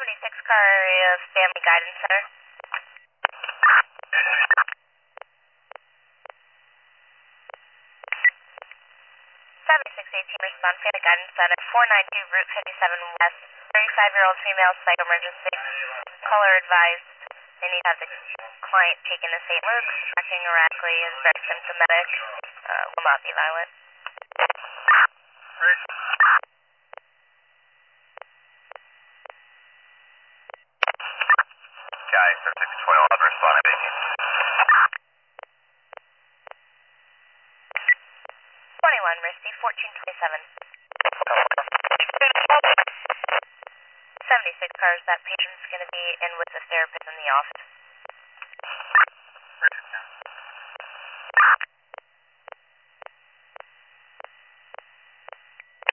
76 car area of Family Guidance Center. 7618 respond, Family Guidance Center, 492 Route 57 West, 35-year-old female, psych emergency. Caller advised they need to have the client taken to St. Luke's. Acting erratically is very symptomatic, will not be violent. Guy, 3621, respond to 21, Misty, 1427. 76 cars, that patient's going to be in with the therapist in the office.